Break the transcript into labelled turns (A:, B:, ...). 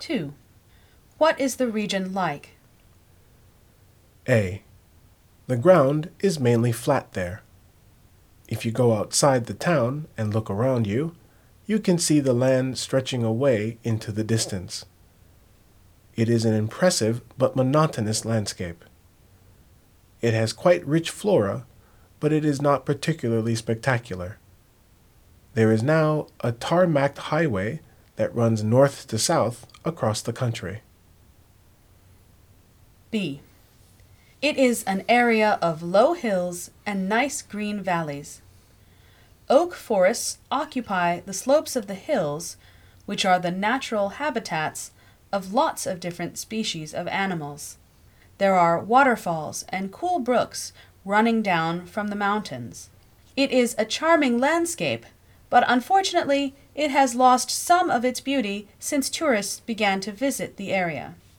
A: 2. What is the region like?
B: A. The ground is mainly flat there. If you go outside the town and look around you, you can see the land stretching away into the distance. It is an impressive but monotonous landscape. It has quite rich flora, but it is not particularly spectacular. There is now a tarmacked highway that runs north to south across the country.
A: B. It is an area of low hills and nice green valleys. Oak forests occupy the slopes of the hills, which are the natural habitats of lots of different species of animals. There are waterfalls and cool brooks running down from the mountains. It is a charming landscape, but unfortunately it has lost some of its beauty since tourists began to visit the area.